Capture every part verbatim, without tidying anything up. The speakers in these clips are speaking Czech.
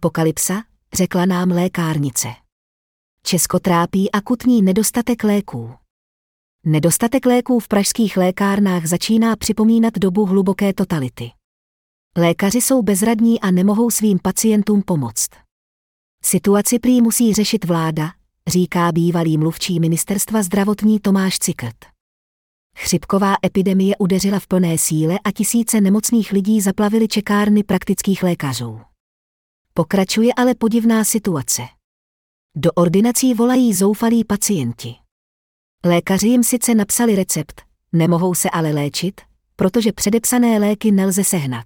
Apokalypsa, řekla nám lékárnice. Česko trápí akutní nedostatek léků. Nedostatek léků v pražských lékárnách začíná připomínat dobu hluboké totality. Lékaři jsou bezradní a nemohou svým pacientům pomoct. Situaci prý musí řešit vláda, říká bývalý mluvčí ministerstva zdravotní Tomáš Cikrt. Chřipková epidemie udeřila v plné síle a tisíce nemocných lidí zaplavily čekárny praktických lékařů. Pokračuje ale podivná situace. Do ordinací volají zoufalí pacienti. Lékaři jim sice napsali recept, nemohou se ale léčit, protože předepsané léky nelze sehnat.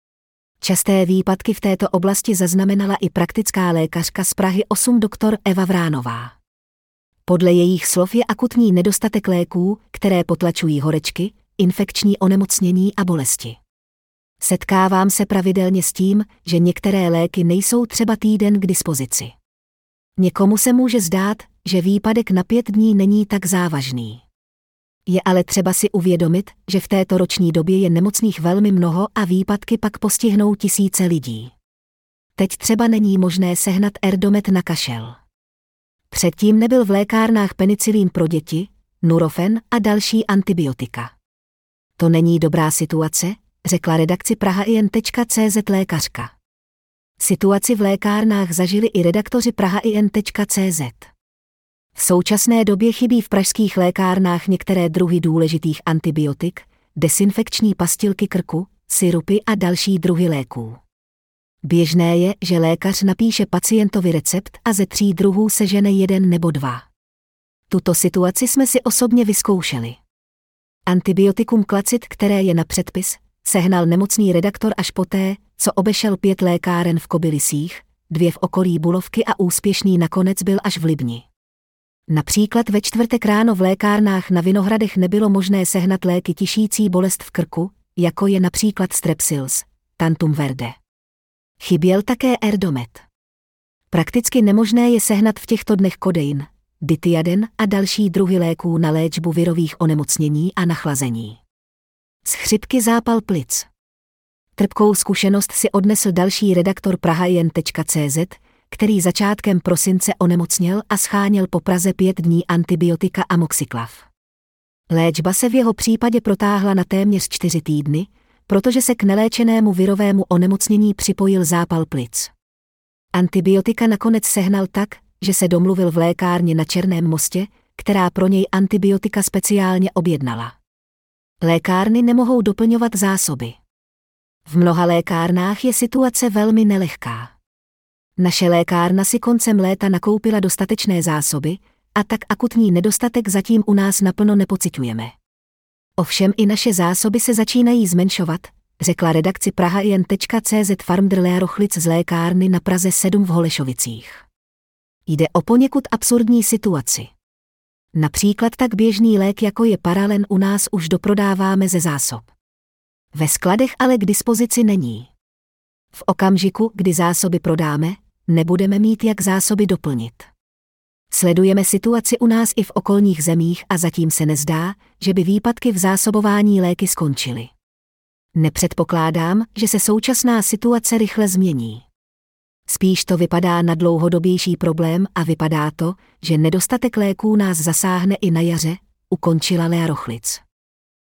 Časté výpadky v této oblasti zaznamenala i praktická lékařka z Prahy osm doktor Eva Vránová. Podle jejích slov je akutní nedostatek léků, které potlačují horečky, infekční onemocnění a bolesti. Setkávám se pravidelně s tím, že některé léky nejsou třeba týden k dispozici. Někomu se může zdát, že výpadek na pět dní není tak závažný. Je ale třeba si uvědomit, že v této roční době je nemocných velmi mnoho a výpadky pak postihnou tisíce lidí. Teď třeba není možné sehnat Erdomet na kašel. Předtím nebyl v lékárnách penicilín pro děti, Nurofen a další antibiotika. To není dobrá situace, řekla redakci praha i n tečka cé zet lékařka. Situaci v lékárnách zažili i redaktoři praha i n tečka cé zet. V současné době chybí v pražských lékárnách některé druhy důležitých antibiotik, desinfekční pastilky krku, sirupy a další druhy léků. Běžné je, že lékař napíše pacientovi recept a ze tří druhů sežene jeden nebo dva. Tuto situaci jsme si osobně vyzkoušeli. Antibiotikum Klacid, které je na předpis, sehnal nemocný redaktor až poté, co obešel pět lékáren v Kobylisích, dvě v okolí Bulovky a úspěšný nakonec byl až v Libni. Například ve čtvrtek ráno v lékárnách na Vinohradech nebylo možné sehnat léky tišící bolest v krku, jako je například Strepsils, Tantum Verde. Chyběl také Erdomet. Prakticky nemožné je sehnat v těchto dnech kodein, Dithiaden a další druhy léků na léčbu virových onemocnění a nachlazení. Z chřipky zápal plic. Trpkou zkušenost si odnesl další redaktor praha i n tečka cé zet, který začátkem prosince onemocněl a scháněl po Praze pět dní antibiotika Amoxiclav. Léčba se v jeho případě protáhla na téměř čtyři týdny, protože se k neléčenému virovému onemocnění připojil zápal plic. Antibiotika nakonec sehnal tak, že se domluvil v lékárně na Černém mostě, která pro něj antibiotika speciálně objednala. Lékárny nemohou doplňovat zásoby. V mnoha lékárnách je situace velmi nelehká. Naše lékárna si koncem léta nakoupila dostatečné zásoby, a tak akutní nedostatek zatím u nás naplno nepociťujeme. Ovšem i naše zásoby se začínají zmenšovat, řekla redakci praha i n tečka cé zet Farmdrlea Rochlic z lékárny na Praze sedm v Holešovicích. Jde o poněkud absurdní situaci. Například tak běžný lék jako je Paralen u nás už doprodáváme ze zásob. Ve skladech ale k dispozici není. V okamžiku, kdy zásoby prodáme, nebudeme mít jak zásoby doplnit. Sledujeme situaci u nás i v okolních zemích a zatím se nezdá, že by výpadky v zásobování léky skončily. Nepředpokládám, že se současná situace rychle změní. Spíš to vypadá na dlouhodobější problém a vypadá to, že nedostatek léků nás zasáhne i na jaře, ukončila Lea Rochlic.